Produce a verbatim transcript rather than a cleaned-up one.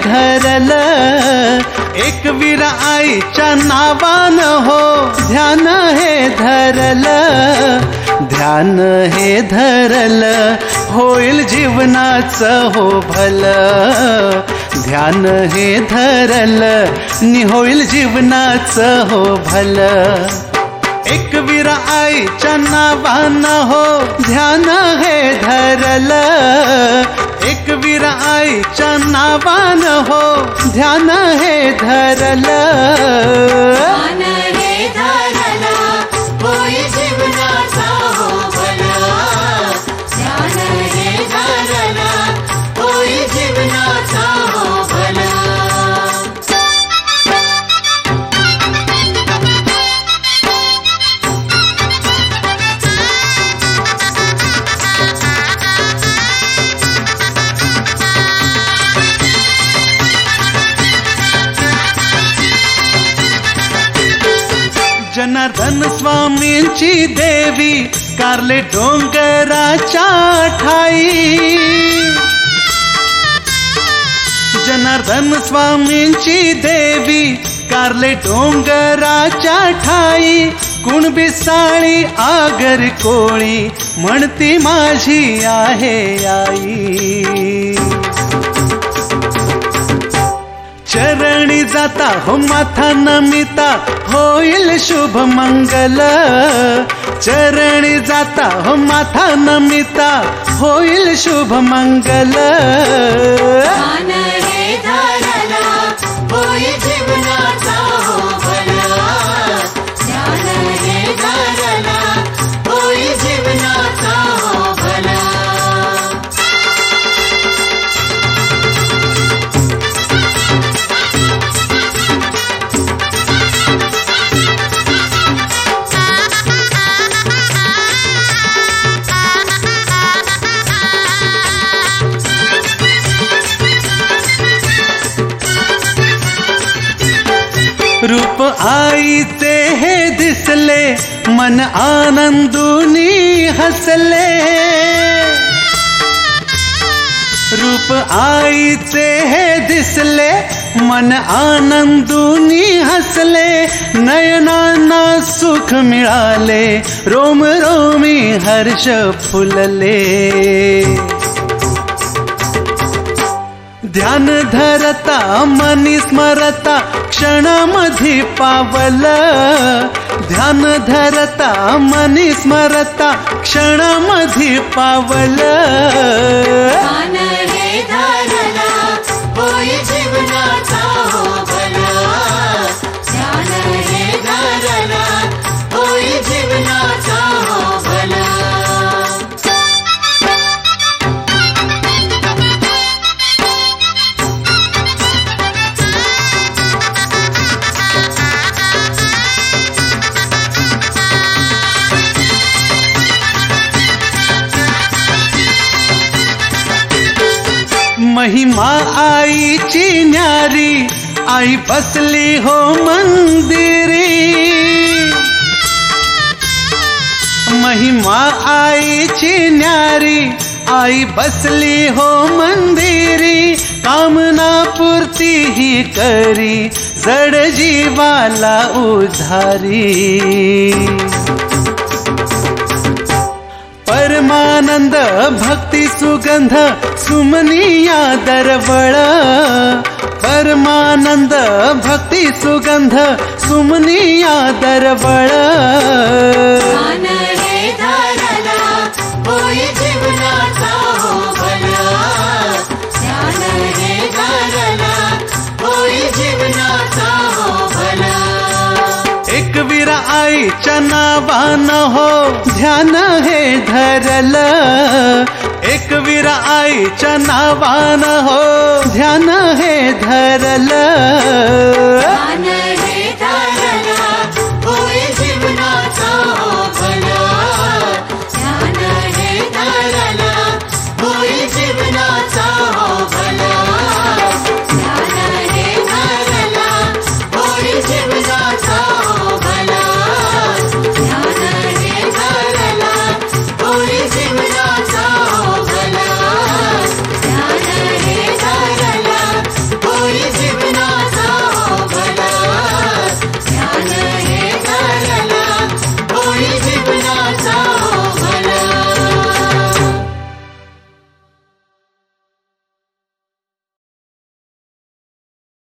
धरल, एकवीर आईच्या नावान हो ध्यान हे धरल, ध्यान हे धरल होईल जीवनाचं हो भल, ध्यान हे धरल नि होईल जीवनाचं हो भल, एकवीर आईच्या नावान हो ध्यान हे धरल, एकवीर आईच्या नावान हो ध्यान हे धरल, ध्यान हे धरल होईल जीवनाचा हो भला, ध्यान हे धरल होईल जीवनाचा हो भला. जनार्दन स्वामींची देवी कारले डोंगराच्या ठाई, जनार्दन स्वामींची देवी कारले डोंगराच्या ठाई, कुणबी साळी आगर कोळी म्हणती माझी आहे आई, चरणी जाता हो माथा नमिता होईल शुभ मंगल, चरणी जाता हो माथा नमिता होईल शुभ मंगल, ध्यान हे धरल होईल जीवनाचा हो भला, ध्यान हे धरल होईल जीवनाचा हो भला. रूप आईचे हे दिसले मन आनंदुनी हसले, रूप आईचे हे दिसले मन आनंदुनी हसले, नयनांना सुख मिळाले रोम रोमी हर्ष फुलले, ध्यान धरता मनी स्मरता क्षणामधी पावल, ध्यान धरता मनी स्मरता क्षणामधी पावल, ध्यान हे धरल होईल जीवनाचा हो भला, ध्यान हे धरल होईल जीवनाचा हो भला. महिमा आईची न्यारी आई बसली हो मंदिरी, महिमा आईची न्यारी आई बसली हो मंदिरी, कामना पूर्ती ही करी जड जीवाला उधारी, परमानंद भक्ती सुगंध सुमनिया दरवळ, परमानंद भक्ती सुगंध सुमनिया दरवळ, ध्यान हे धरल होईल जीवनाचा हो भला, ध्यान हे धरल होईल जीवनाचा हो भला. एकवीर आईच्या नावान हो ध्यान हे धरल, एकवीर आईच्या नावान हो ध्यान हे धरल.